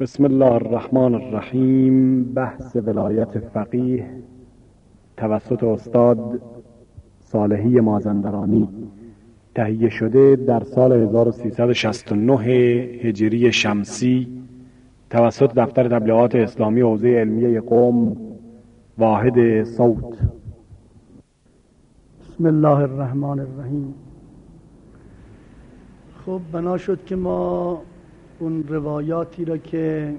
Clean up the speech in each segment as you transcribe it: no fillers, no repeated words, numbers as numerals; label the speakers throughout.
Speaker 1: بسم الله الرحمن الرحیم. بحث ولایت فقیه توسط استاد صالحی مازندرانی تهیه شده در سال 1369 هجری شمسی توسط دفتر تبلیغات اسلامی حوزه علمیه قم واحد صوت.
Speaker 2: بسم الله الرحمن الرحیم. خب بنا شد که ما اون روایاتی را که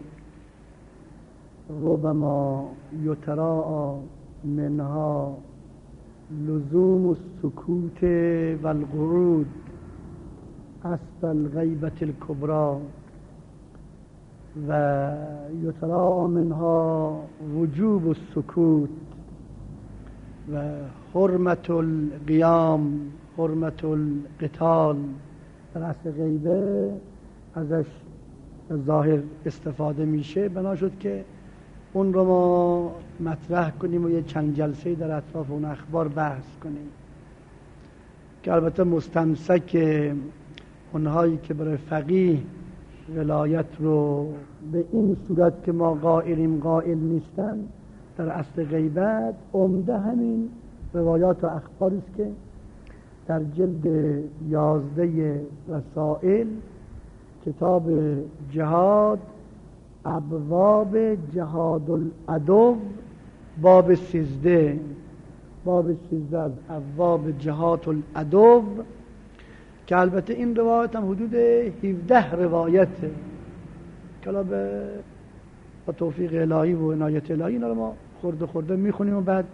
Speaker 2: ربما یتراء منها لزوم السکوت والقعود اسب الغیبة الکبری و یتراء منها وجوب السکوت و حرمت القیام حرمت القتال در اصل غیبه ازش ظاهر استفاده میشه. بنا شد که اون رو ما مطرح کنیم و یه چند جلسه در اطراف اون اخبار بحث کنیم که البته مستمسک اونهایی که برای فقیه ولایت رو به این صورت که ما قائلیم قائل نیستن در اصل غیبت عمده همین روایات و اخباری است که در جلد 11 رسائل کتاب جهاد ابواب جهاد العدو باب 13 از ابواب جهاد العدو که البته این روایت هم حدود 17 روایته که با توفیق الهی و عنایت الهی اینا رو ما خورده میخونیم و بعد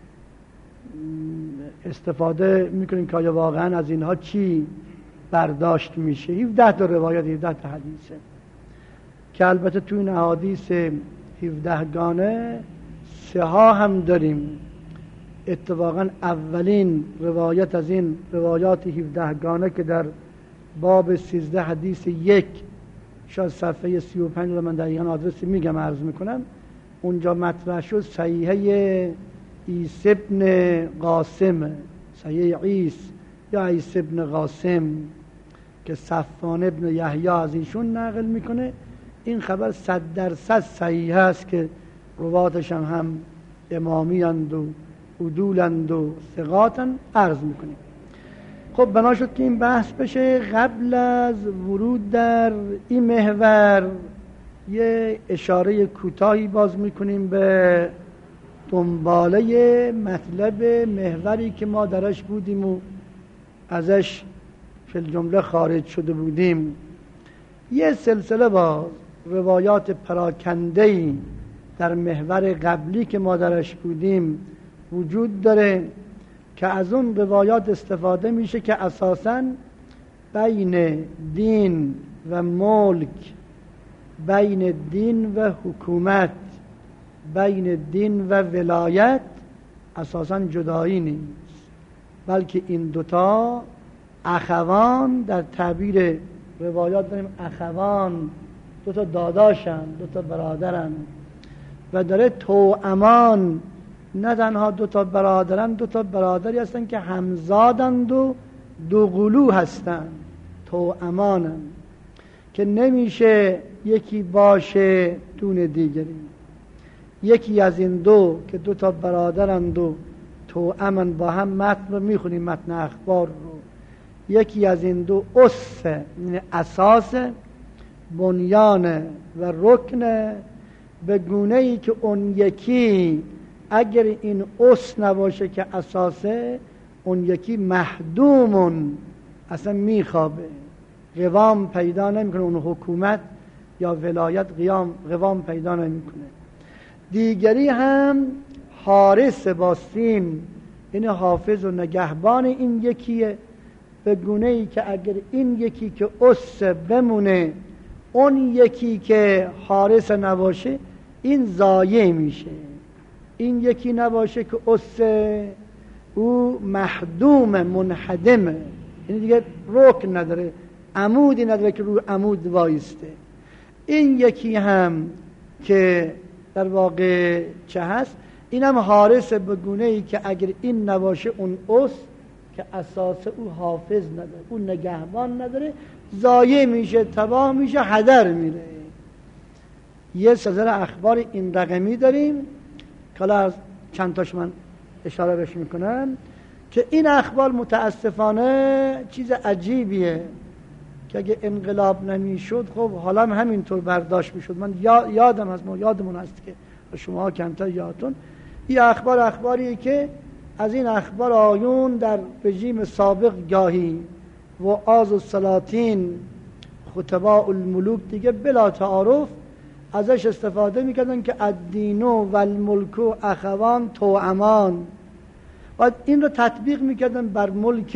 Speaker 2: استفاده میکنیم که آیا واقعا از اینها چی برداشت میشه. 17 تا روایت 17 تا حدیثه که البته تو این احادیث 17 گانه 3 هم داریم. اتفاقا اولین روایت از این روایات 17 گانه که در باب 13 حدیث 1 شاید صفحه 35 رو من دقیقا آدرسی میگم عرض میکنم اونجا مطرح شد صحیحه عیسی ابن قاسم، صحیح عیسی یا عیسی ابن قاسم که صفوان ابن یحیی از ایشون نقل میکنه. این خبر 100% صحیح است که رواتش هم امامی اند و عدولند و ثقاتند عرض میکنیم. خب بنا شد که این بحث بشه. قبل از ورود در این محور یه اشاره کوتاهی باز میکنیم به دنباله مطلب محوری که ما درش بودیم و ازش فی الجمله خارج شده بودیم. یه سلسله با روایات پراکنده‌ای در محور قبلی که ما درش بودیم وجود داره که از اون روایات استفاده میشه که اساساً بین دین و ملک، بین دین و حکومت، بین دین و ولایت اساساً جدایی نیست، بلکه این دوتا اخوان در تعبیر روایات داریم اخوان دوتا داداشن، دوتا برادرن و داره توامان نه تنها دوتا برادرن، دوتا برادری هستن که همزادند و دوقلو هستن، توامانن که نمیشه یکی باشه دون دیگری. یکی از این دو که دوتا برادرند و توامن با هم متن رو میخونیم متن اخبار رو، یکی از این دو اس یعنی اساس بنیان و رکن به گونه ای که اون یکی اگر این اس نباشه که اساسه اون یکی محدومون اصلا میخوابه، قوام پیدا نمیکنه، اون حکومت یا ولایت قوام پیدا نمیکنه. دیگری هم حارس با سین این حافظ و نگهبان این یکیه به گونه ای که اگر این یکی که اس بمونه اون یکی که حارس نباشه این ضایع میشه. این یکی نباشه که اس او محدوم منحدمه، یعنی دیگه رکن نداره، عمودی نداره که روی عمود وایسته. این یکی هم که در واقع چه هست این هم حارس به گونه ای که اگر این نباشه اون اس که اساس او حافظ نداره، او نگهبان نداره، ضایع میشه، تباه میشه، هدر میره. یه سلسله اخبار این رقمی داریم که حالا از چند تاش من اشاره بهش میکنم که این اخبار متاسفانه چیز عجیبیه که اگه انقلاب نمیشد خب حالا همینطور برداشت میشد. من یادمون هست که شما کمتر یادتون این اخباریه که از این اخبار آیون در رژیم سابق گاهی و آز السلاطین خطباء الملوک دیگه بلا تعارف ازش استفاده میکردن که الدین و الملک و اخوان توامان، و این رو تطبیق میکردن بر ملک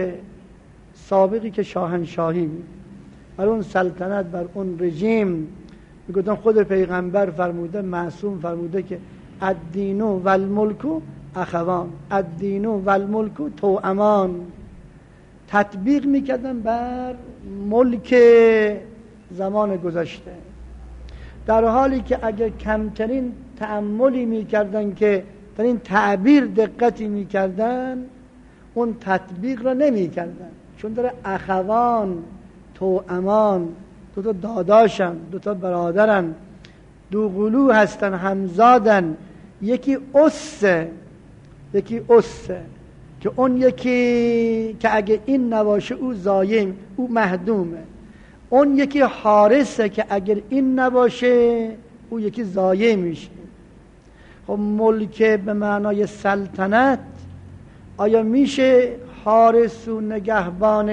Speaker 2: سابقی که شاهنشاهی، بر اون سلطنت، بر اون رژیم. میگفتن خود پیغمبر فرموده، معصوم فرموده که الدین و الملک اخوان، الدین و الملک توامان، تطبیق میکردن بر ملک زمان گذشته، در حالی که اگر کمترین تأملی میکردن که در این تعبیر دقتی میکردن اون تطبیق را نمیکردن، چون داره اخوان توامان، دو تا داداشن، دو تا برادرن، دو قلو هستن، همزادن، یکی اسه یکی اسه، که اون یکی که اگه این نباشه او زایم، او مهدومه، اون یکی حارسه که اگر این نباشه او یکی زایم میشه. خب ملک به معنای سلطنت آیا میشه حارس و نگهبان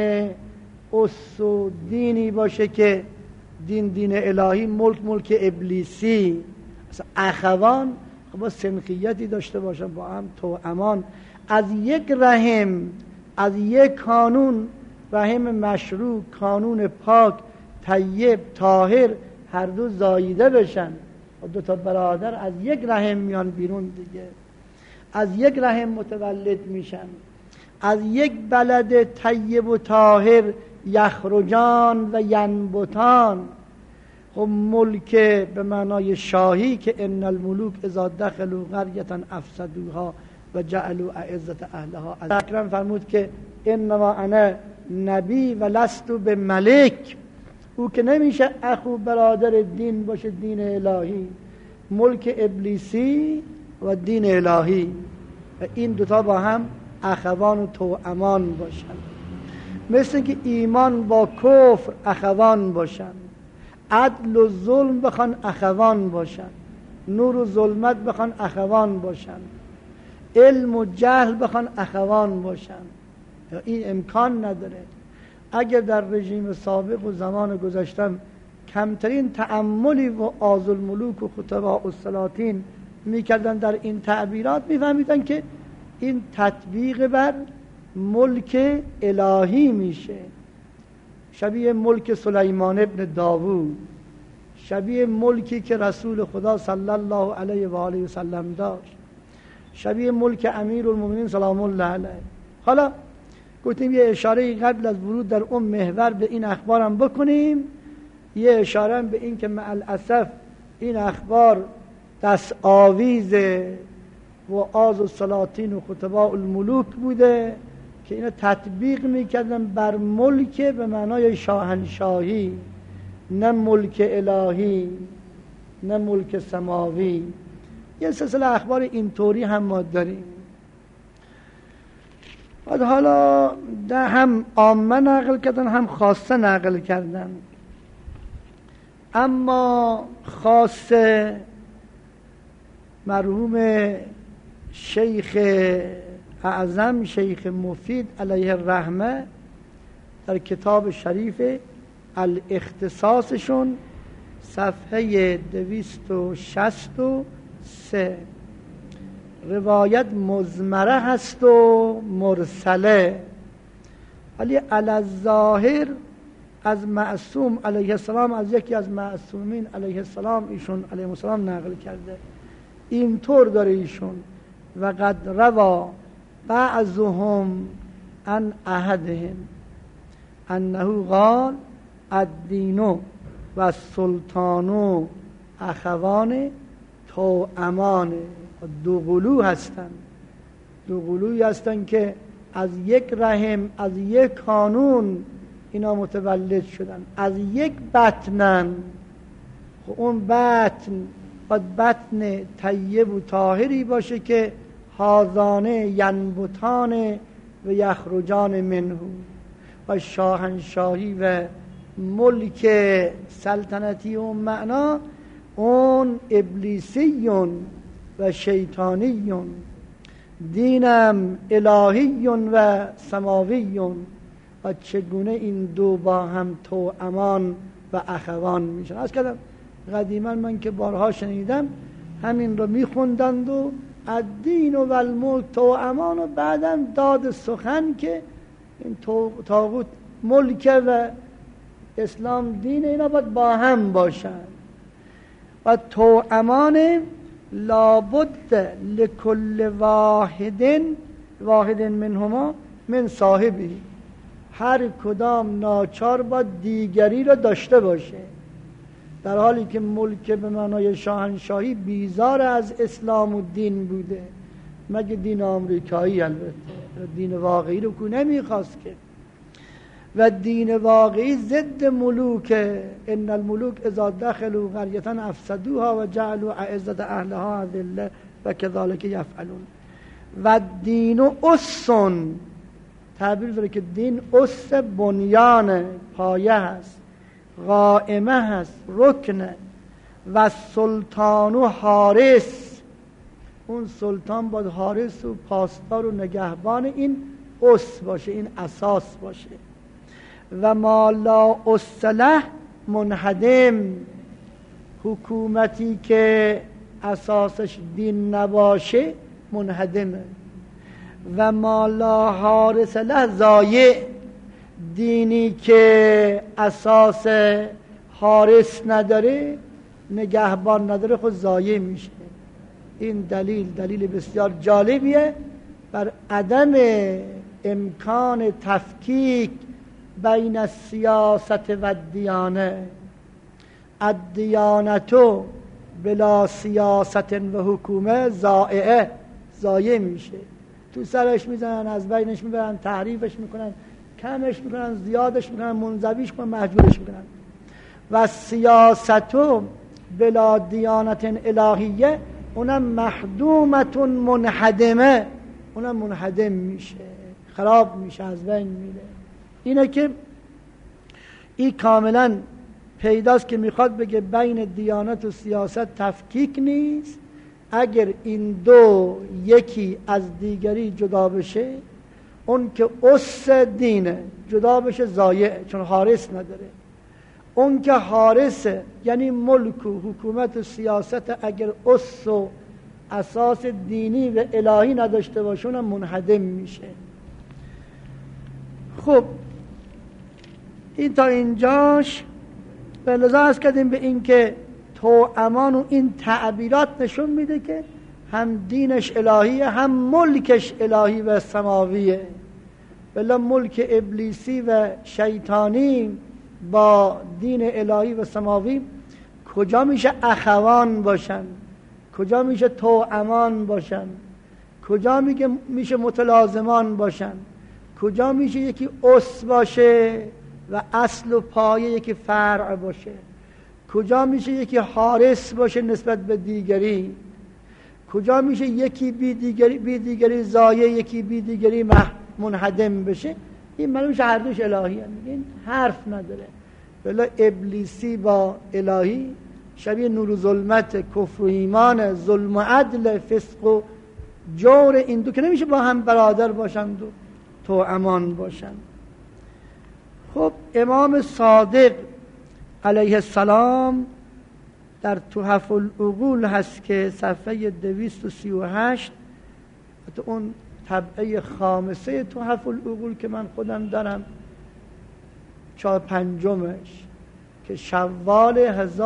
Speaker 2: اس و دینی باشه که دین الهی، ملک ابلیسی؟ اصلا اخوان خب با سنخیتی داشته باشن، با هم توامان، از یک رحم، از یک کانون، رحم مشروع، کانون پاک طیب طاهر، هر دو زاییده بشن. دو تا برادر از یک رحم میان بیرون دیگه، از یک رحم متولد میشن، از یک بلد طیب و طاهر یخرجان و ینبتان. خب ملک به معنای شاهی که ان الملوک اذا دخلوا قرية افسدوها و جعلوا اعزة اهلها. از اکرم فرمود که انما انا نبی و لست بملک، او که نمیشه اخو برادر دین باشه، دین الهی، ملک ابلیسی و دین الهی، و این دوتا با هم اخوان و توامان باشن. مثل که ایمان با کفر اخوان باشن، عدل و ظلم بخوان اخوان باشن، نور و ظلمت بخوان اخوان باشن، علم و جهل بخوان اخوان باشن. این امکان نداره. اگر در رژیم سابق و زمان گذشتم کمترین تأملی و آز الملوک و خطباء السلاطین میکردن در این تعبیرات، میفهمیدن که این تطبیق بر ملک الهی میشه، شبیه ملک سلیمان ابن داوود، شبیه ملکی که رسول خدا صلی الله علیه و آله و سلم داشت، شبیه ملک امیرالمومنین سلام الله علیه. حالا گفتیم یه اشاره قبل از ورود در اون محور به این اخبارم بکنیم، یه اشاره به این که مع الاسف این اخبار دست آویز و آز السلاطین و خطباء الملوک بوده که اینا تطبیق میکردن بر ملک به معنای شاهنشاهی، نه ملک الهی، نه ملک سماوی. یه سلسله اخبار اینطوری هم ما داریم. حالا هم عامه نقل کردن هم خاصه نقل کردن، اما خاصه مرحوم شیخ اعظم، شیخ مفید علیه الرحمه، در کتاب شریف الاختصاصشون صفحه 263 روایت مزمره هست و مرسله، ولی علی الظاهر از معصوم علیه السلام، از یکی از معصومین علیه السلام، ایشون علیه السلام نقل کرده. اینطور داره ایشون: و قد روا بعضهم عن احدهم انه قال الدین و السلطان اخوان توامان. دو قلو هستن، دو قلوی هستن که از یک رحم، از یک کانون اینا متولد شدن، از یک بطنن. اون بطن باید بطن طیب و طاهری باشه که هازانه ینبتان و یخرجان منه، و شاهنشاهی و ملک سلطنتی اون معنا اون ابلیسیون و شیطانیون، دینم الهیون و سماویون. و چگونه این دو با هم توامان و اخوان میشن. از کردم قدیما من که بارها شنیدم همین رو میخوندند و الدین و الملک توامان، و بعدم داد سخن که این طاغوت ملک و اسلام دین، اینا باید با هم باشن. و توامان لابد لکل واحد منهما من صاحبی، هر کدام ناچار با دیگری را داشته باشه، در حالی که ملک به معنای شاهنشاهی بیزار از اسلام و دین بوده، مگه دین آمریکایی البته، دین واقعی رو که نمیخواست که. و دین واقعی ضد ملوکه، ان الملوک اذا دخلوا قریة افسدوها و جعلوا اعزة اهلها اذلة و کذالک یفعلون. و دین اسن، تعبیر داره که دین اس بنیان، پایه هست، قائمه هست، رکنه. و سلطان و حارس، اون سلطان باید حارس و پاسدار و نگهبان این اس باشه، این اساس باشه. و ما لا اصله منهدم، حکومتی که اساسش دین نباشه منهدمه. و ما لا حارس له ضایع، دینی که اساس حارس نداره، نگهبان نداره، خود ضایع میشه. این دلیل بسیار جالبیه بر عدم امکان تفکیک بین السیاست و الدیانه. الدیانتو بلا سیاست و حکومه ضایع میشه، تو سرش میزنن، از بینش میبرن، تحریفش میکنن، کمش میکنن، زیادش میکنن، منزویش کنن، محجورش میکنن. و سیاستو بلا دیانت الهیه، اونم محدومتون منهدمه، اونم منهدم میشه، خراب میشه، از بین میره. اینه که این کاملا پیداست که میخواد بگه بین دیانت و سیاست تفکیک نیست. اگر این دو یکی از دیگری جدا بشه، اون که اس دینه جدا بشه ضایع، چون حارس نداره. اون که حارسه یعنی ملک و حکومت و سیاست، اگر اس و اساس دینی و الهی نداشته باشه، اونم منهدم میشه. خب این تا اینجاش به لذا از کردیم به این که توامان و این تعبیرات نشون میده که هم دینش الهیه، هم ملکش الهی و سماویه. بلا ملک ابلیسی و شیطانی با دین الهی و سماوی کجا میشه اخوان باشن؟ کجا میشه توامان باشن؟ کجا میشه متلازمان باشن؟ کجا میشه یکی اس باشه و اصل و پایه یکی فرع باشه؟ کجا میشه یکی حارس باشه نسبت به دیگری؟ کجا میشه یکی بی دیگری ضایع، یکی بی دیگری منهدم بشه؟ این معلوم میشه هر دوش الهی هم. این حرف نداره. بلا ابلیسی با الهی شبیه نور و ظلمت، کفر و ایمان، ظلم و عدل، فسق و جور، این دو که نمیشه با هم برادر باشند و توامان باشند. خب امام صادق علیه السلام در تحف العقول هست که صفحه 238، اون طبعه خامسه تحف العقول که من خودم دارم، 5 که شوال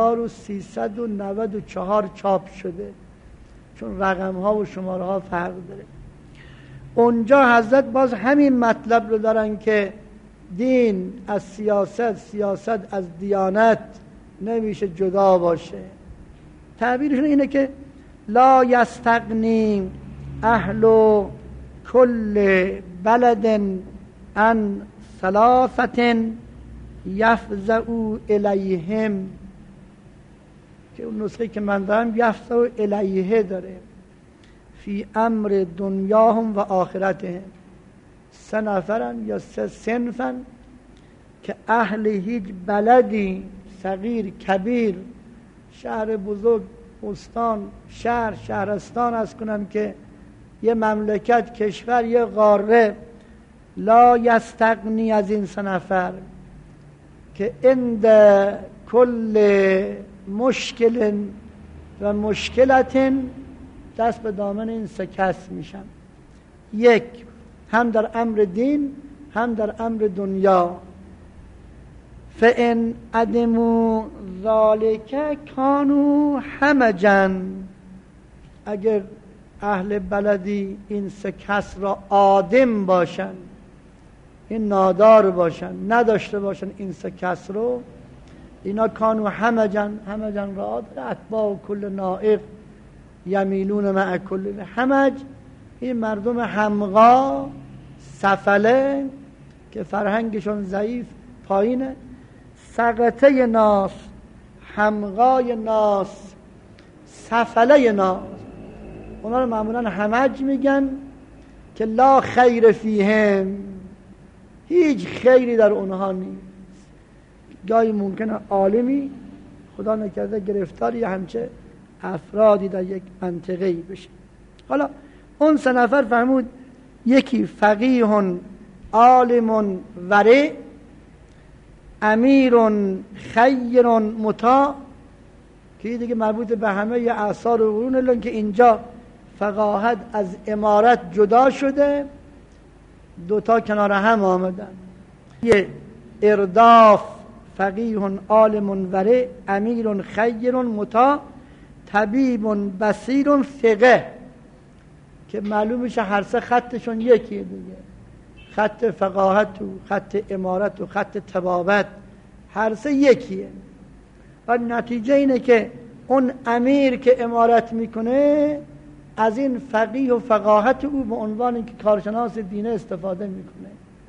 Speaker 2: 1394 چاپ شده، چون رقم ها و شماره ها فرق داره. اونجا حضرت باز همین مطلب رو دارن که دین از سیاست، سیاست از دیانت نمیشه جدا باشه. تعبیرشون اینه که لا یستغنی اهل کل بلد عن ثلاثة یفزعوا الیهم که اون نسخه که من دارم یفسر الیه داره، فی امر دنیاهم و آخرتهم. 3 نفرن یا 3 صنفن که اهل هیچ بلدی، صغیر کبیر، شهر بزرگ، استان، شهرستان از کنم که یه مملکت، کشور، یه قاره، لا یستغنی از این 3 نفر که عند کل مشکل و مشکلت دست به دامن این 3 کس میشن. 1 هم در امر دین هم در امر دنیا. فان عدموا ذالک کانوا همجا. اگر اهل بلدی این 3 کس را عادم باشن، این نادار باشن، نداشته باشن این 3 کس رو، اینا کانوا همجا را اتباع کل نائق یمیلون مع کل. همج این مردم همغا، سفله که فرهنگشون ضعیف پایینه، سقطه ناس، همغای ناس، سفله ناس، اونا رو معمولا همج میگن که لا خیر فیهم، هیچ خیری در اونها نیست. گاهی ممکنه عالمی خدا نکرده گرفتاری همچه افرادی در یک منطقه‌ای بشه. حالا اون 3 نفر فرمود یکی فقیه عالم ورع، امیر خیر مطاع، که دیگه مربوط به همه اعصار و قرون، الان که اینجا فقاهت از امارت جدا شده، 2 تا کنار هم آمدن. یه ارداف فقیه عالم ورع، امیر خیر مطاع، طبیب بصیر فقه، که معلوم میشه هر 3 خطشون یکیه دیگه، خط فقاهت و خط امارت و خط طبابت، هر 3 یکیه. و نتیجه اینه که اون امیر که امارت میکنه از این فقیه و فقاهت او به عنوان اینکه کارشناس دینه استفاده میکنه.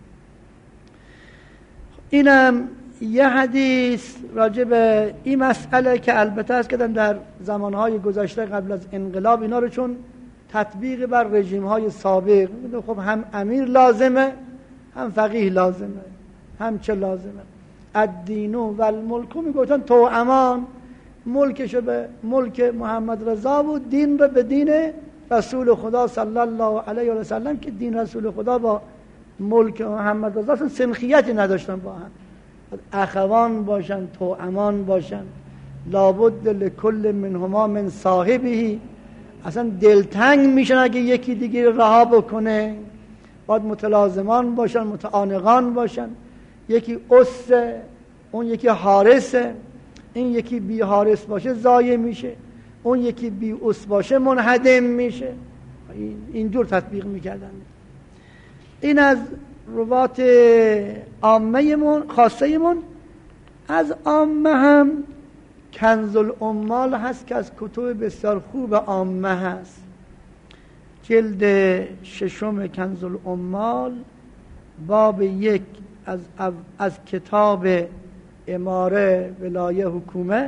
Speaker 2: اینم یه حدیث راجع به این مسئله که البته از کردم در زمانهای گذشته قبل از انقلاب اینا رو چون تطبیق بر رژیم‌های سابق، خب هم امیر لازمه هم فقیه لازمه، هم چه لازمه. الدین و الملک میگفتن تو امان، ملکشو به ملک محمد رضا و دین رو به دین رسول خدا صلی الله علیه و سلم، که دین رسول خدا با ملک محمد رضا اصلا سنخیتی نداشتن با هم، اخوان باشن، تو امان باشن، لابد لکل منهما من صاحبه، اصلا دلتنگ میشن اگه یکی دیگه رها بکنه، باید متلازمان باشن، متعانقان باشن، یکی اسه اون یکی حارسه، این یکی بی حارس باشه ضایع میشه، اون یکی بی اس باشه منهدم میشه. اینجور تطبیق میکردن. این از روات عامه من، خاصه من. از عامه هم کنز العمال هست که از کتب بسیار خوب عامه هست. جلد 6 کنز العمال، باب 1 از کتاب اماره ولایه حکومه،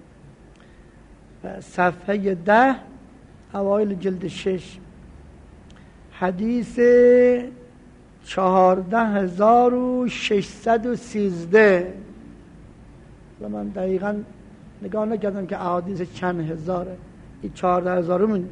Speaker 2: صفحه 10 اوایل جلد 6، حدیث 14613. و من دقیقا نگاه نکردم که احادیث چند هزاره، این 14000 من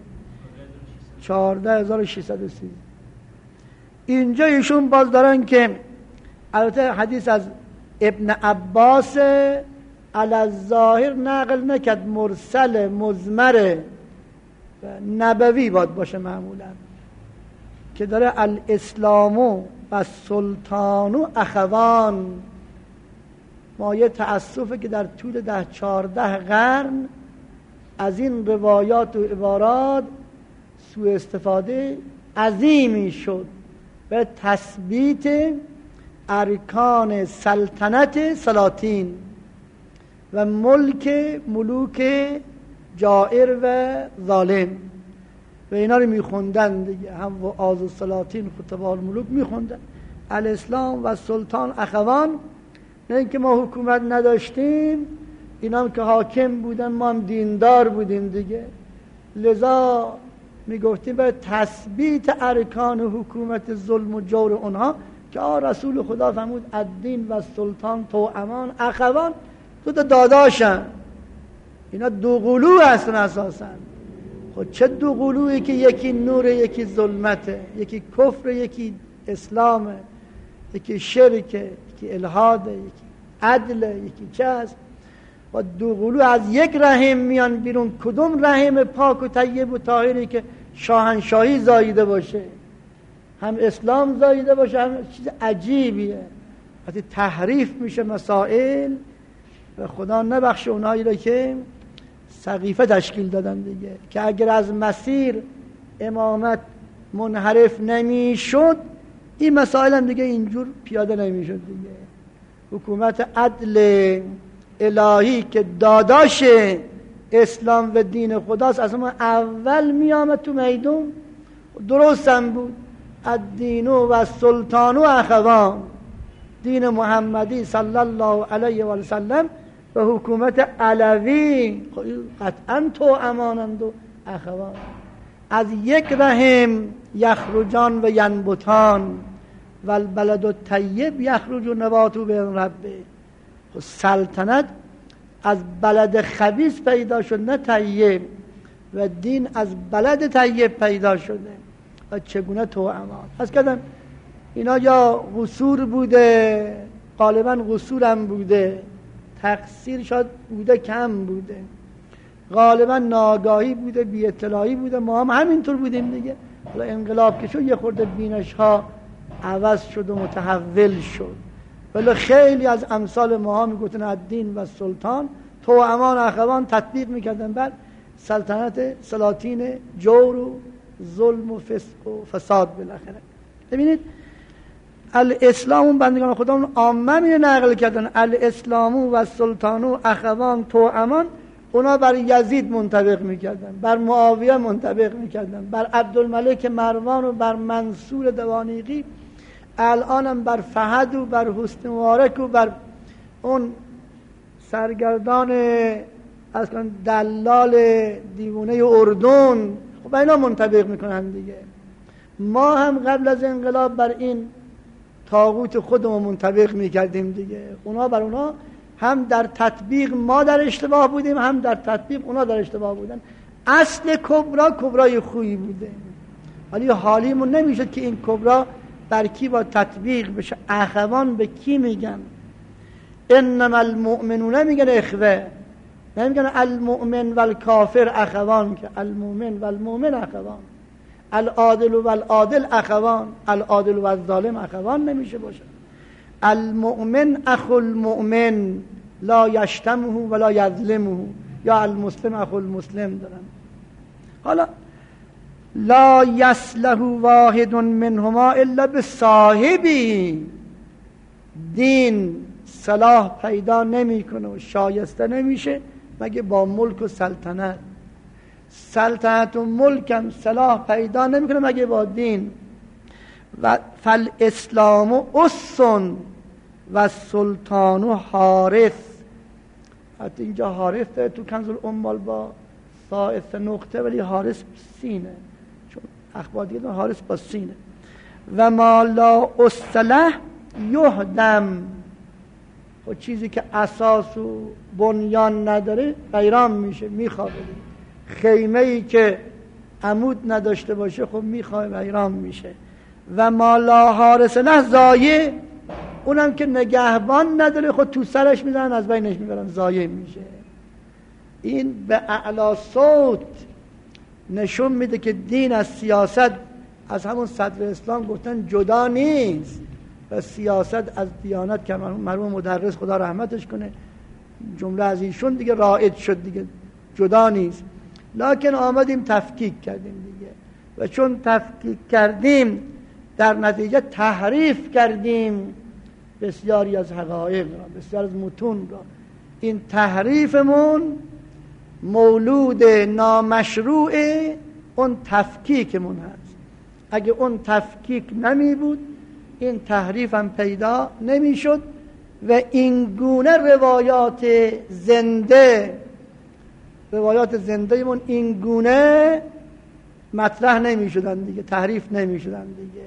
Speaker 2: 14613. اینجا ایشون باز دارن که البته حدیث از ابن عباس علی الظاهر نقل نکرد، مرسل مضمر نبوی باید باشه معمولا، که داره الاسلام و سلطان اخوان. مایه تأسفه که در طول 10-14 قرن از این روایات و عبارات سوء استفاده عظیمی شد به تثبیت ارکان سلطنت سلاطین و ملوک جائر و ظالم، و اینا رو میخوندن دیگه، هم وعاظ السلاطین خطباء الملوک میخوندن الاسلام و سلطان اخوان. نه اینکه ما حکومت نداشتیم، اینا هم که حاکم بودن، ما هم دیندار بودیم دیگه، لذا میگفتیم برای تثبیت ارکان حکومت ظلم و جور اونها که رسول خدا فرمود الدین و سلطان توامان اخوان، دو تا داداشن، اینا دو قلو هستن اساسا. خب چه دو قلویی که یکی نوره یکی ظلمته، یکی کفر یکی اسلامه، یکی شرکه یکی الحاده یکی عدله یکی چه هست. و دو قلو از یک رحم میان بیرون، کدوم رحم پاک و طیب و طاهری که شاهنشاهی زاییده باشه، هم اسلام زاییده باشه، هم چیز عجیبیه. وقتی تحریف میشه مسائل و خدا نبخشه اونایی رو که سقیفه تشکیل دادن دیگه، که اگر از مسیر امامت منحرف نمیشد این مسائل هم دیگه اینجور پیاده نمیشد دیگه. حکومت عدل الهی که داداش اسلام و دین خداست، از ما اول میامد تو میدون، درست هم بود. الدین و سلطان و اخوان، دین محمدی صلی الله علیه و سلم و حکومت علوی قطعا تو امانند و اخوان، از یک رحم یخرجان و ینبتان و البلد الطیب یخرج نباته بإذن ربه. سلطنت از بلد خبیث پیدا شد نه طیب، و دین از بلد طیب پیدا شده. و چگونه تو امان از کردم اینا یا قصور بوده، غالبا قصور هم بوده، تقصیر شاید بوده کم بوده، غالبا ناگاهی بوده، بی اطلاعی بوده، ما هم همینطور بودیم دیگه. حالا انقلاب که شد یه خورده بینش ها عوض شد و متحول شد، ولی خیلی از امثال ما ها میگفتن الدین و سلطان تو امان اخوان، تطبیق میکردن بر سلطنت سلاطین جور و ظلم و فسق و فساد بالاخره. ببینید الاسلام، اون بندگان خدا عامه می نقل کردن الاسلام و سلطان و اخوان تو امان، اونا بر یزید منطبق میکردن، بر معاویه منطبق میکردن، بر عبدالملک مروان و بر منصور دوانیقی، الانم بر فهد و بر حسن مبارک و بر اون سرگردان اصلا دلال دیوانه اردن، خب اینا منطبق میکنن دیگه. ما هم قبل از انقلاب بر این طاغوت خودمون منطبق میکردیم دیگه. اونا بر اونا هم در تطبیق ما در اشتباه بودیم، هم در تطبیق اونا در اشتباه بودن. اصل کبرا کبرای خویی بوده، ولی حالیمون نمیشد که این کبرا بر کی با تطبیق بشه. اخوان به کی میگن؟ انما المؤمنون میگن اخوه، نمیگن المؤمن و الکافر اخوان، که المؤمن و المؤمن اخوان، العادل و العادل اخوان، العادل و الظالم اخوان نمیشه باشه. المؤمن اخو المؤمن لا یشتمه ولا یظلمه، یا المسلم اخو المسلم دارن. حالا لا یصلح واحد منهما الا بصاحبی، دین صلاح پیدا نمیکنه و شایسته نمیشه مگه با ملک و سلطنت. سلطنت و ملک هم صلاح پیدا نمیکنه مگه با دین. و فالاسلام اسن و سلطان و حارث. حتی اینجا حارث داره تو کنز الاموال با ثالث نقطه، ولی حارث سینه، چون اخبار دیگه حارث با سینه. و ما لا اصله یهدم، و چیزی که اساس و بنیان نداره ویران میشه، میخوابه. خیمه ای که عمود نداشته باشه خب میخوابه، ویران میشه. و ما لا حارس له ضایع، اونم که نگهبان نداره خود تو سرش میزنن از بینش میبرن، ضایع میشه. این به اعلی صوت نشون میده که دین از سیاست، از همون صدر اسلام گفتن جدا نیست، و سیاست از دیانت که مرحوم مدرس خدا رحمتش کنه جمله از ایشون دیگه رائج شد دیگه، جدا نیست. لکن آمدیم تفکیک کردیم دیگه، و چون تفکیک کردیم در نتیجه تحریف کردیم بسیاری از حقایق را، بسیار از متون را. این تحریفمون مولود نامشروع اون تفکیکمون هست. اگه اون تفکیک نمی بود این تحریف هم پیدا نمی شد و این گونه روایات زندهمون این گونه مطرح نمی شدن دیگه، تحریف نمی شدن دیگه.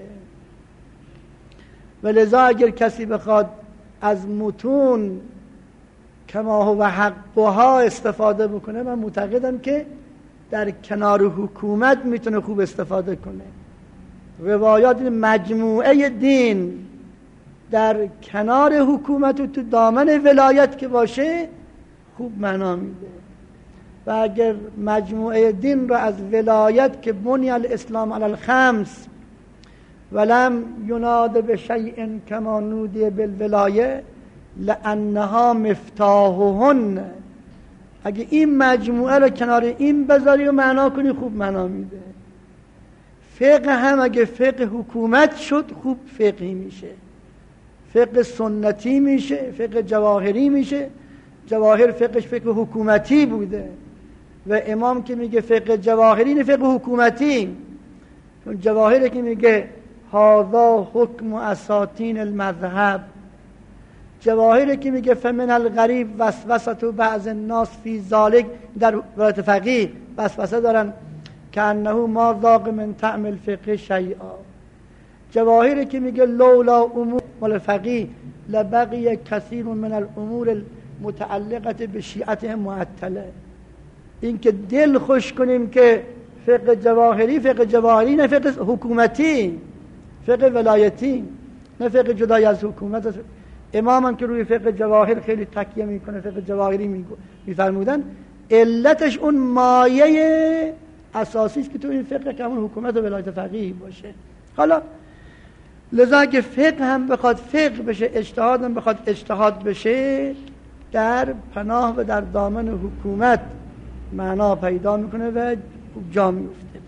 Speaker 2: و لذا اگر کسی بخواد از متون کما هو حقها استفاده بکنه، من معتقدم که در کنار حکومت میتونه خوب استفاده کنه. روایات مجموعه دین در کنار حکومت و تو دامن ولایت که باشه خوب معنا میده. و اگر مجموعه دین را از ولایت که بنی الاسلام علی الخمس ولم یناد بشیء کما نودی بالولایه لانها مفتاحهن، اگه این مجموعه رو کنار این بذاری و معنا کنی خوب معنا میده. فقه هم اگه فقه حکومت شد خوب فقهی میشه، فقه سنتی میشه، فقه جواهری میشه. جواهر فقهش فقه حکومتی بوده و امام که میگه فقه جواهری نه فقه حکومتی، چون جواهر که میگه هذا حکم اساطین المذهب، جواهر که میگه فمن الغریب وسوسه بعض الناس فی ذالک، در ولایت فقیه وسوسه دارن که انه ما ذاق من طعم الفقه شیئا. جواهر که میگه لولا امور مال فقیه لبقی کثیر من الامور المتعلقه به شیعتهم معطله. این که دل خوش کنیم که فقه جواهری نه فقه حکومتی، فقه ولایتی نه فقه جدای از حکومت. امام هم که روی فقه جواهر خیلی تکیه میکنه، فقه جواهری میفرمودن علتش اون مایه اساسی است که تو این فقه که همون حکومت و ولایت فقیه باشه. حالا لذا که فقه هم بخواد فقه بشه، اجتهاد هم بخواد اجتهاد بشه، در پناه و در دامن حکومت معنا پیدا میکنه و جا میفته.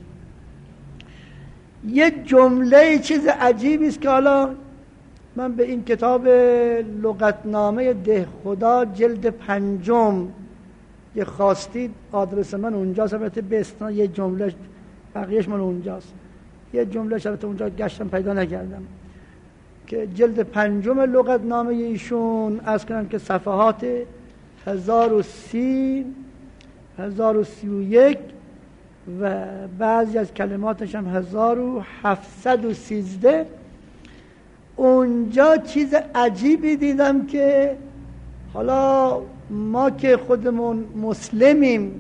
Speaker 2: یه جمله چیز عجیبی است که حالا من به این کتاب لغتنامه دهخدا جلد 5 یه خواستید آدرس من اونجاست، البته به استناد یه جمله، بقیهش من اونجاست. یه جمله البته اونجا گشتم پیدا نکردم که جلد 5 لغتنامه ایشون از کنم که صفحات 1030 1031 و بعضی از کلماتش هم 1713. اونجا چیز عجیبی دیدم که حالا ما که خودمون مسلمیم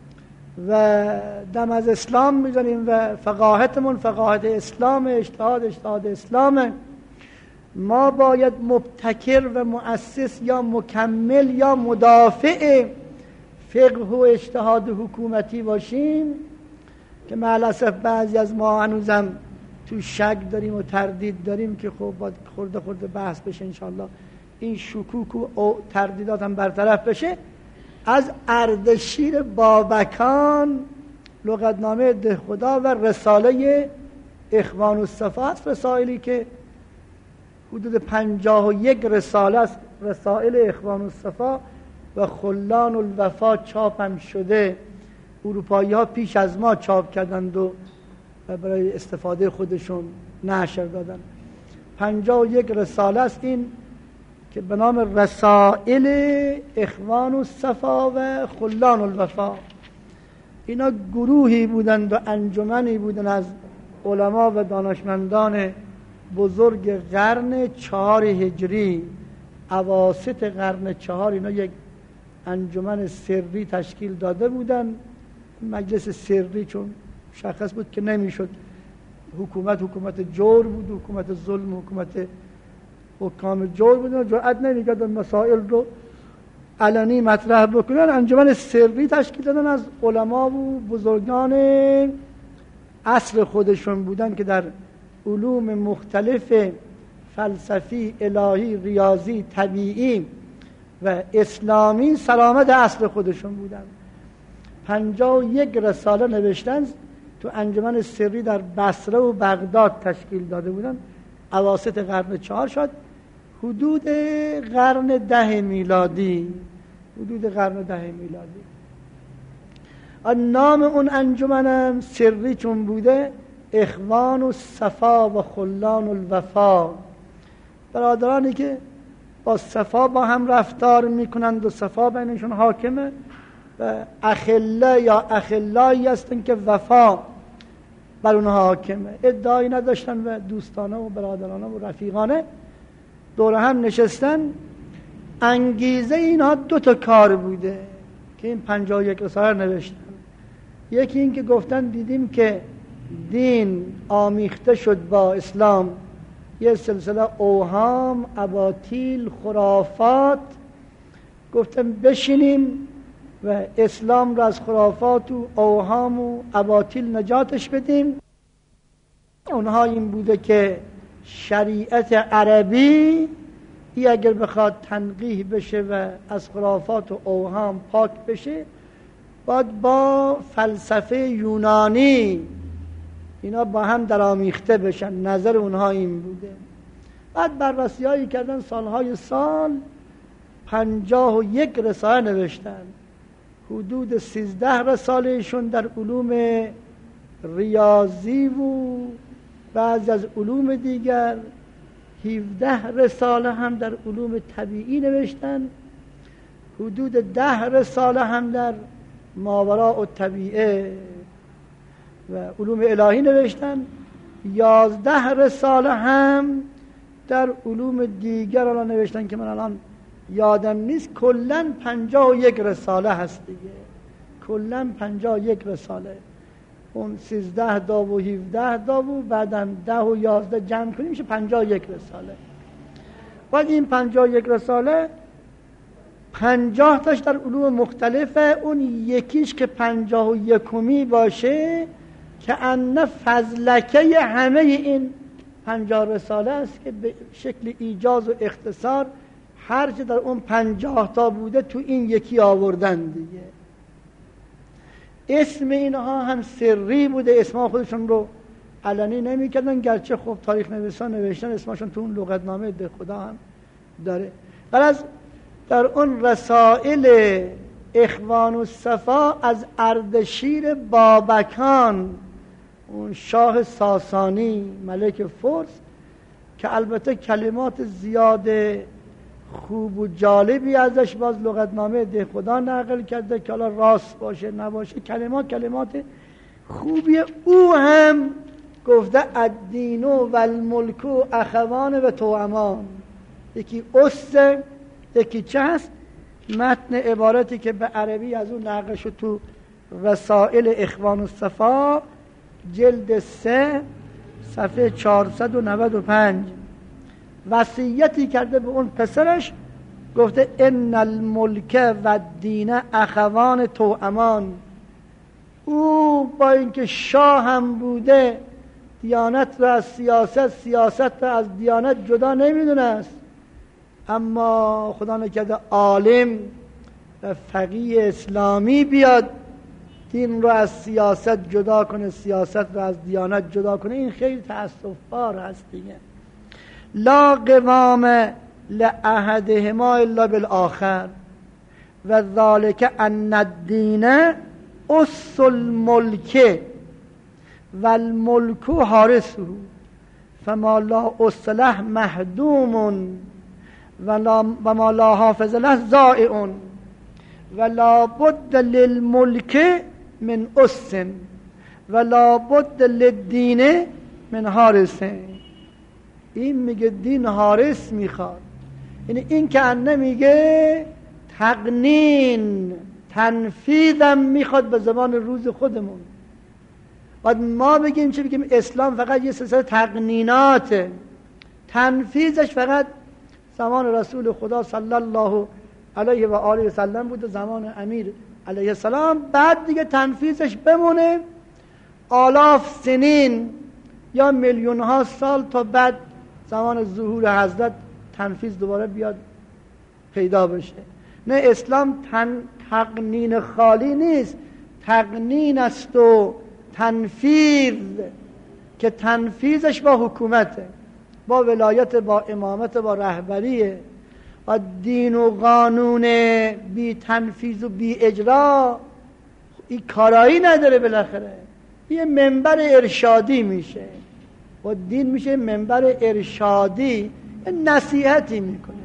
Speaker 2: و دم از اسلام میزنیم و فقاهتمون فقاهت اسلام، اجتهاد اسلام، ما باید مبتکر و مؤسس یا مکمل یا مدافع فقه و اجتهاد حکومتی باشیم که معلاسف بعضی از ما هنوزم تو شک داریم و تردید داریم که خب باید خورده بحث بشه انشاءالله این شکوک و تردیدات هم برطرف بشه. از اردشیر بابکان لغتنامه دهخدا و رساله اخوان الصفا، رسائلی که حدود 51 رساله است، رسائل اخوان الصفا و خلان الوفا چاپ هم شده. اروپایی ها پیش از ما چاپ کردند و برای استفاده خودشون نشر دادن. 51 رساله است این که به نام رسائل اخوان الصفا و خلان الوفا. اینا گروهی بودند و انجمنی بودند از علما و دانشمندان بزرگ قرن 4 هجری. اواسط قرن 4 اینا یک انجمن سری تشکیل داده بودند. مجلس سری چون شخص بود که نمیشد، حکومت جور بود، حکومت ظلم، حکومت حکام جور بودن، جرأت نمیکردن مسائل رو علنی مطرح بکنن. انجمن سری تشکیل دادن از علما و بزرگان عصر خودشون بودن که در علوم مختلف فلسفی، الهی، ریاضی، طبیعی و اسلامی سرآمد عصر خودشون بودن. 51 رساله نوشتن تو انجمن سری در بصره و بغداد تشکیل داده بودن. اواسط قرن 4 شد، حدود قرن 10 میلادی. نام اون انجمنم سری چون بوده اخوان الصفا و خلان الوفا. برادرانی که با صفا با هم رفتار میکنند و صفا بینشون حاکمه و اخله یا اخلایی هستن که وفا بر اونها حاکمه. ادعایی نداشتن و دوستانه و برادرانه و رفیقانه دور هم نشستن. انگیزه اینها 2 کار بوده که این 51 رساله نوشتن. یکی این که گفتن دیدیم که دین آمیخته شد با اسلام، یه سلسله اوهام، اباطیل، خرافات، گفتن بشینیم و اسلام را از خرافات و اوهام و اباطیل نجاتش بدیم. اونها این بوده که شریعت عربی ای اگر بخواد تنقیح بشه و از خرافات و اوهام پاک بشه باید با فلسفه یونانی اینا با هم درآمیخته بشن. نظر اونها این بوده. بعد بررسی هایی کردن، سالهای سال 51 رساله نوشتن. حدود 13 رسالهشون در علوم ریاضی و بعضی از علوم دیگر، 17 رساله هم در علوم طبیعی نوشتن، حدود 10 رساله هم در ماوراء الطبیعه و علوم الهی نوشتن، 11 رساله هم در علوم دیگر الان نوشتن که من الان یادم نیست. کلن 51 رساله هست دیگه، کلن 51 رساله. اون 13 دا و 17 دا و بعدم 10 و 11 جمع کنیم میشه 51 رساله. بعد این 51 رساله 50 تاش در علوم مختلفه. اون یکیش که 51می باشه که ان فضلکه همه این 50 رساله است که به شکل ایجاز و اختصار هر چه در اون 50 تا بوده تو این یکی آوردن دیگه. اسم اینها هم سری بوده، اسمها خودشون رو علنی نمی کردن، گرچه خب تاریخ نویسان نوشتن اسمشون تو اون لغتنامه دهخدا هم داره. غرض در اون رسائل اخوان الصفا از اردشیر بابکان، اون شاه ساسانی ملک فرس، که البته کلمات زیاد خوب و جالبی ازش باز لغتنامه دهخدا نقل کرده که حالا راست باشه نباشه، کلمات خوبی. او هم گفته الدین و الملک و اخوان و توامان. یکی استه، یکی چه هست؟ متن عبارتی که به عربی از اون نقل شد تو رسائل اخوان الصفا جلد 3 صفحه 495. وصیتی کرده به اون پسرش، گفته ان الملک و الدین اخوان توامان. او با اینکه شاه هم بوده دیانت را از سیاست، سیاست را از دیانت جدا نمیدونست، اما خدا نکرده عالم و فقیه اسلامی بیاد دین را از سیاست جدا کنه، سیاست را از دیانت جدا کنه. این خیلی تأسف بار هست دیگه. لا قوام لأحدهما الا بالآخر و ذالک ان الدین اس الملک و الملک حارسه فما لا اصلح محدوم و ما لا حافظ له ضائع و لا بد للملک من اس و لا بد للدین من حارس. این میگه دین حارس میخواد، یعنی این که انه میگه تقنین تنفیذم میخواد به زمان روز خودمون. بعد ما بگیم چه بگیم؟ اسلام فقط یه سلسله تقنیناته، تنفیذش فقط زمان رسول خدا صلی الله علیه و آله و سلم بوده، زمان امیر علیه السلام. بعد دیگه تنفیذش بمونه آلاف سنین یا میلیون ها سال تا بعد زمان ظهور حضرت تنفیذ دوباره بیاد پیدا بشه. نه، اسلام تقنین خالی نیست، تقنین است و تنفیذ، که تنفیذش با حکومته، با ولایت، با امامت، با رهبریه. و دین و قانون بی تنفیذ و بی اجرا این کارایی نداره. بالاخره یه منبر ارشادی میشه و دین میشه منبر ارشادی، نصیحتی میکنه.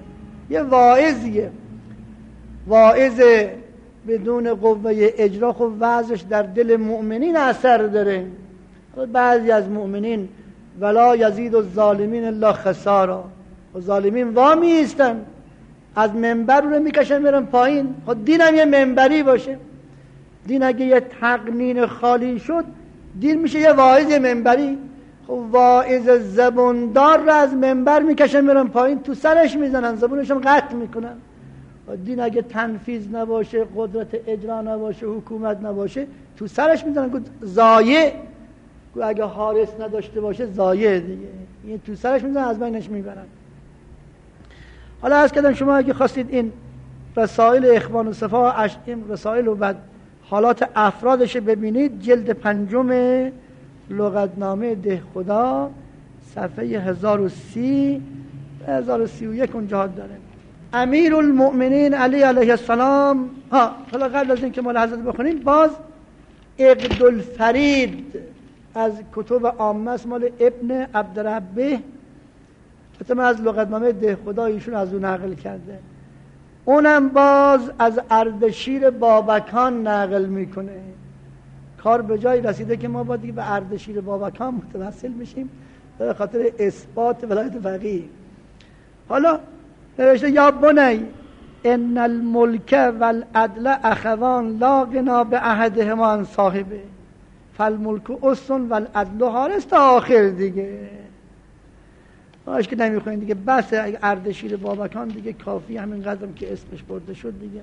Speaker 2: یه واعظیه، واعظ بدون قوه اجرا خب وعظش در دل مؤمنین اثر داره. بعضی از مؤمنین ولا یزید الظالمین الا خسارا، و ظالمین وامی ایستن، از منبر رو میکشن میرن پایین. خب دین هم یه منبری باشه. دین اگه یه تقنین خالی شد، دین میشه یه واعظ منبری. خب واعظ زبوندار رو از منبر میکشن میرن پایین، تو سرش میزنن، زبونشون قطع میکنن. و دین اگه تنفیذ نباشه، قدرت اجرا نباشه، حکومت نباشه، تو سرش میزنن. گفت ضایع، اگه حارس نداشته باشه ضایع دیگه، این تو سرش میزنن، از بینش میبرن. حالا عرض کردم شما اگه خواستید این رسائل اخوان الصفا، این رسائل و بعد حالات افرادش ببینید، جلد 5 لغتنامه دهخدا صفحه 1030 1031 اونجا داره. امیر المؤمنین علی علیه السلام. حالا قبل از این که مال حضرت بخونیم، باز عقد الفرید از کتب عامه است، مال ابن عبدالربه، حتی من از لغتنامه دهخدا ایشون از اون نقل کرده. اونم باز از اردشیر بابکان نقل میکنه. کار به جای رسیده که ما با دیگه به اردشیر بابکان متوسل میشیم به خاطر اثبات ولایت فقیه. حالا نوشته یا بنی ان الملک والعدل اخوان لا غنا به احدهما عن صاحبه فالملک اسن والعدل حارس تا آخر دیگه. باش که نمیخواین دیگه، بس اردشیر بابکان دیگه کافی، همین قدرم که اسمش برده شد دیگه.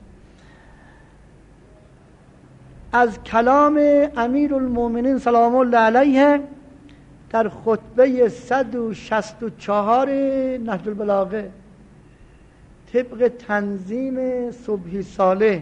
Speaker 2: از کلام امیر المؤمنین سلام الله علیه در خطبه 164 نهج البلاغه طبق تنظیم صبحی صالح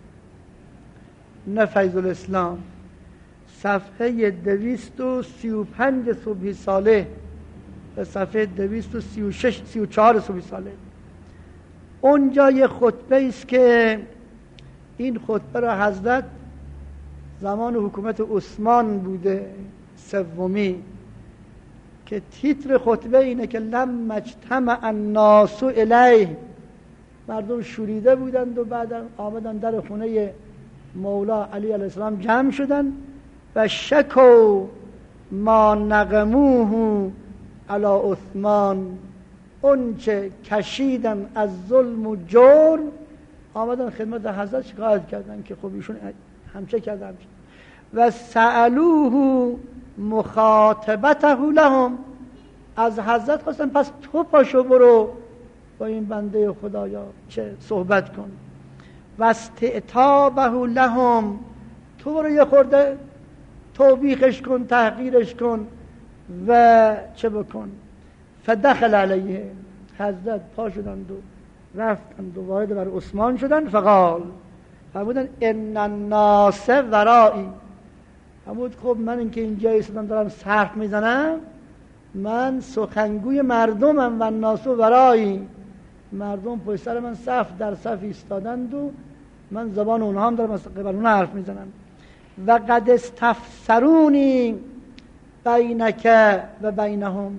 Speaker 2: نه فیض الاسلام، صفحه 235 صبحی صالح به صفحه 234 صبحی صالح، اونجا یه خطبه است که این خطبه را حضرت زمان حکومت عثمان بوده، سومی، که تیتر خطبه اینه که لم اجتمع الناس الیه، مردم شوریده بودند و بعد آمدن در خونه مولا علی علیه السلام جمع شدن و شکو ما نقموه علی عثمان، اون چه کشیدن از ظلم و جور آمدن خدمت حضرت شکایت کردن که خب ایشون همچه کردن و سألوه مخاطبته لهم، از حضرت خواستن پس تو پاشو برو با این بنده خدایا چه صحبت کن و استعتابه لهم، تو برو یه خورده توبیخش کن، تحقیرش کن و چه بکن. فدخل علیه، حضرت پا شدند و رفتند و وارد بر عثمان شدند. فقال، فرمودن ان الناس ورایی، فرمود خب من اینکه اینجا ایستادم دارم حرف میزنم، من سخنگوی مردمم و الناس ورایی، مردم پشت سر من صف در صف ایستادند و من زبان اونها هم دارم از قبل اونها حرف میزنم. و قد استفسرونی بینک و بینهم،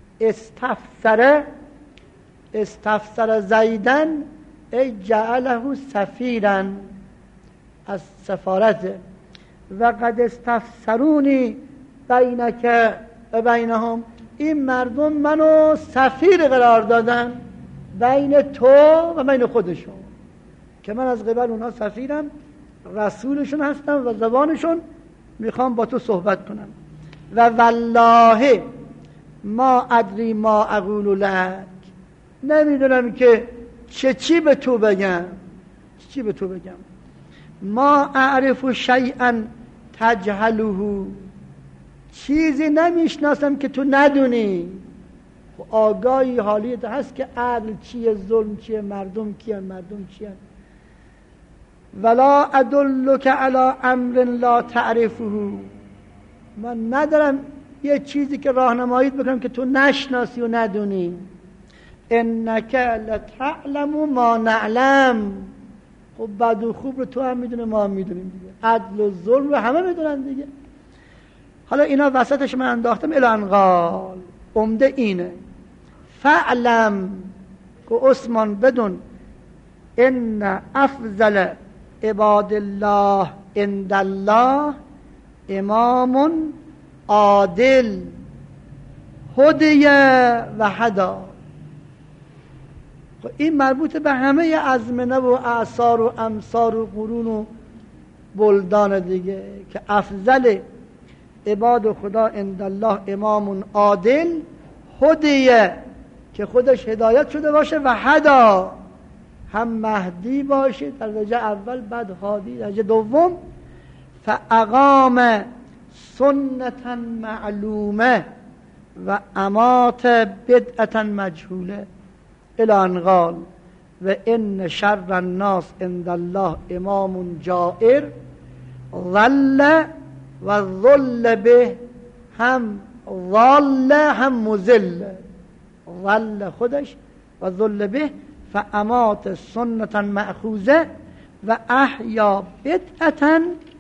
Speaker 2: استفسر زیدن ای جعله سفیرا، از سفارته. و قد استفسرونی بینک و بینهم، این مردم منو سفیر قرار دادن بین تو و بین خودشون، که من از قبل اونها سفیرم، رسولشون هستم و زبانشون میخوام با تو صحبت کنم. و والله ما ادری ما اقول لک، نمیدونم که چی به تو بگم، چی به تو بگم. ما اعرف شیئا تجهله، چیزی نمیشناسم که تو ندونی. آگاهی حالیت هست که عدل چیه، ظلم چیه، مردم کیه، مردم چیه. ولا ادلک علی امر لا تعرفه، من ندارم یه چیزی که راهنماییت بکنم که تو نشناسی و ندونی. انک لتعلم ما نعلم، خب بد و خوب رو تو هم میدونه، ما هم میدونیم دیگه، عدل و ظلم رو همه میدونن دیگه. حالا اینا وسطش من انداختم الان قال، عمده اینه فعلم، و عثمان بدون ان افضل عباد الله عند الله امام عادل هدی و هدا. این مربوط به همه ازمنه و اعصار و امصار و قرون و بلدان دیگه که افضل عباد خدا عند الله امام عادل هدیه که خودش هدایت شده باشه و هدا هم مهدی باشه در درجه اول، بعد هادی درجه دوم. فاقام سنتا معلومه و امات بدعتا مجهوله الی ان قال و ان شر الناس عند الله امام جائر ضل و ضل به، هم ضل هم مضل، ضل خودش و ضل به. فامات سنتا مأخوذه و احیا بدعتا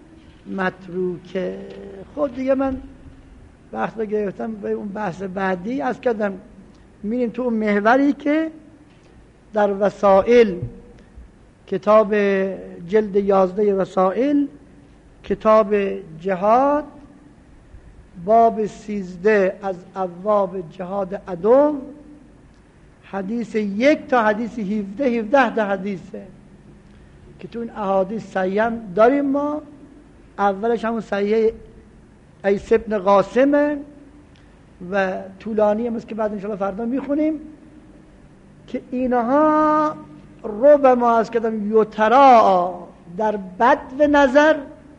Speaker 2: متروکه. خود دیگه من بحث رو گرفتم به اون بحث بعدی از کردم. میریم تو اون محوری که در وسائل، کتاب جلد 11 وسائل، کتاب جهاد، باب 13 از ابواب جهاد عدو، حدیث 1 تا حدیث 17 تا حدیثه که تو این احادیث صحیح داریم. ما اولش همون صحیح قیس ابن قاسمه و طولانی هم است که بعد انشاءالله فردا میخونیم که اینها رو به ما از کدام یوترا در بد و نظر.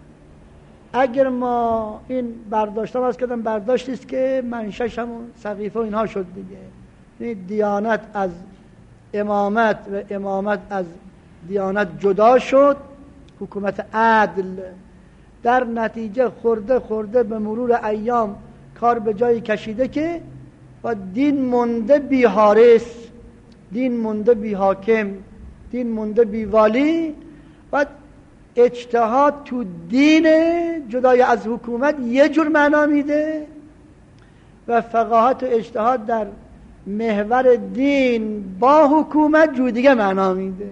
Speaker 2: اگر ما این برداشتم از کدام برداشتیست که منشش همون سقیفه و اینها شد دیگه، دیانت از امامت و امامت از دیانت جدا شد، حکومت عدل در نتیجه خورده به مرور ایام کار به جایی کشیده که و دین مونده بی حارس، دین مونده بی حاکم، دین مونده بی والی و اجتهاد تو دین جدای از حکومت یه جور معنا میده و فقاهت و اجتهاد در محور دین با حکومت جور دیگه معنا میده.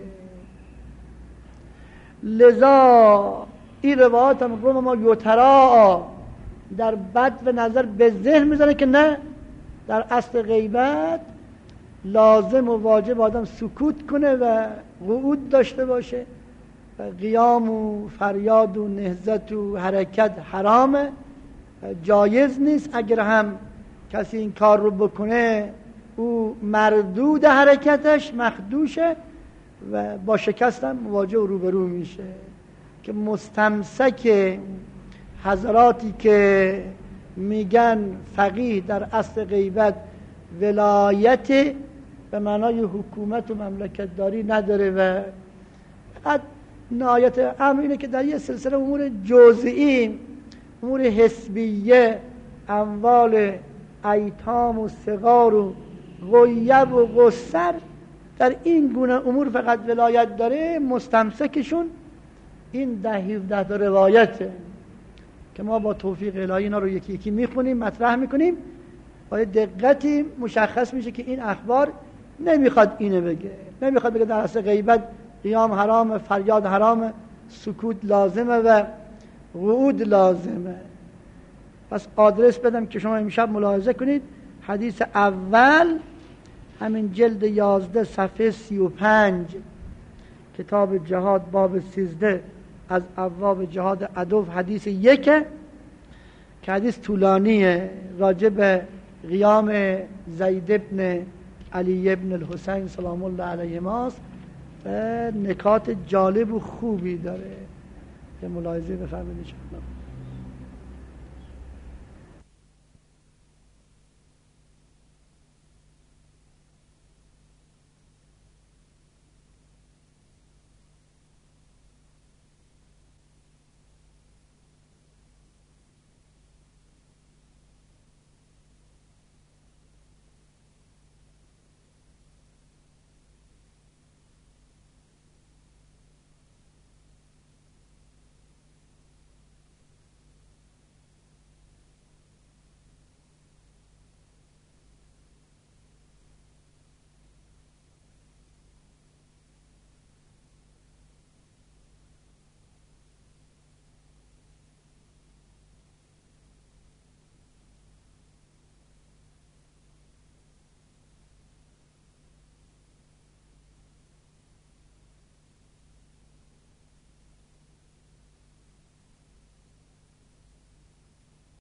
Speaker 2: لذا این روایات هم رو ما یوترا در بد و نظر به ذهن میزنه که نه، در اصل غیبت لازم و واجب آدم سکوت کنه و قعود داشته باشه و قیام و فریاد و نهضت و حرکت حرامه، جایز نیست. اگر هم کسی این کار رو بکنه او مردود حرکتش مخدوشه و با شکستم مواجه و روبرو میشه. که مستمسک حضراتی که میگن فقیه در اصل غیبت ولایت به معنای حکومت و مملکت داری نداره و فقط نهایت امر اینه که در یه سلسله امور جزئی، امور حسبیه، اموال ایتام و صغار و غیب و قصر، در این گونه امور فقط ولایت داره. مستمسکشون این 10-17 تا روایته که ما با توفیق الهی اینا رو یکی یکی میخونیم، مطرح میکنیم. با دقتی مشخص میشه که این اخبار نمیخواد اینه بگه، نمیخواد بگه در اصل غیبت قیام حرام، فریاد حرام، سکوت لازمه و قعود لازمه. پس آدرس بدم که شما امشب ملاحظه کنید. حدیث اول همین جلد 11 صفحه 35 کتاب جهاد باب 13 از ابواب جهاد عدو، حدیث 1 که حدیث طولانیه، راجع به قیام زید ابن علی ابن الحسین سلام الله علیهما و نکات جالب و خوبی داره که ملاحظه بفرمایید ان شاء الله.